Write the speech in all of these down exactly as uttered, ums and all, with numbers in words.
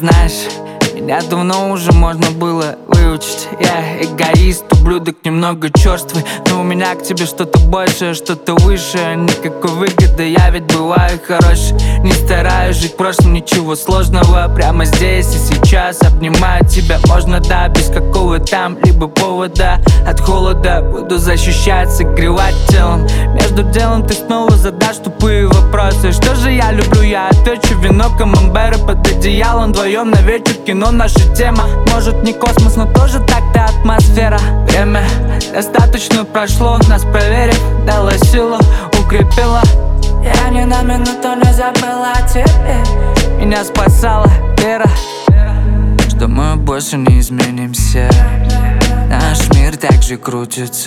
знаешь, меня давно уже можно было выучить. Я эгоист, ублюдок, немного черствый, но у меня к тебе что-то большее, что-то выше. Никакой выгоды, я ведь бываю хорош. Не стараюсь жить прошлым, ничего сложного. Прямо здесь и сейчас обнимаю тебя. Можно, да, без какого там либо повода. От холода буду защищать, согревать телом. Между делом ты снова задашь тупые вопросы. Что же я люблю, я отвечу: вино, камамберы под одеялом. Вдвоем на вечер кино, наша тема. Может не космос, но тоже так-то атмосфера. Время достаточно прошло, нас проверив, дала силу, укрепила. Я ни на минуту не забыла о тебе. Меня спасала вера, что мы больше не изменимся. Наш мир так же крутится,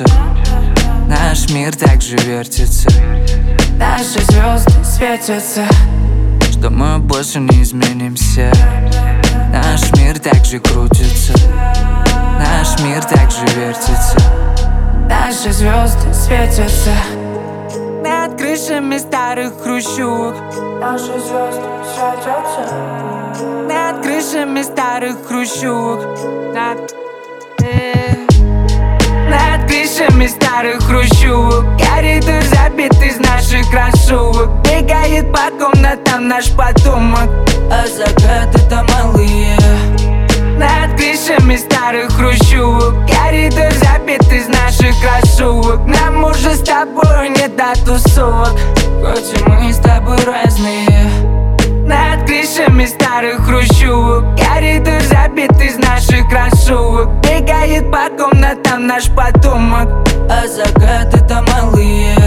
наш мир так же вертится. Наши звезды светятся, что мы больше не изменимся. Наш мир так же крутится, наш мир так же вертится. Наши звезды светятся над крышами старых хрущевок. Наши звезды светятся над крышами старых хрущевок. Над, э, над крышами старых хрущевок. Коридор забит из наших кроссовок. Бегает по комнатам наш потомок, а закаты-то малые. Над крышами старых хрущевок. Коридор забит из наших кроссовок. Нам уже с тобой не до тусовок, хоть и мы с тобой разные. Над крышами старых хрущевок. Коридор забит из наших кроссовок. Бегает по комнатам наш потомок, а закаты-то малые.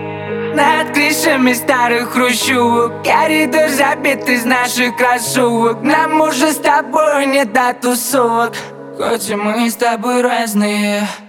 Над крышами старых хрущевок. Коридор забит из наших кроссовок. Нам уже с тобой не до тусовок, хоть и мы с тобой разные.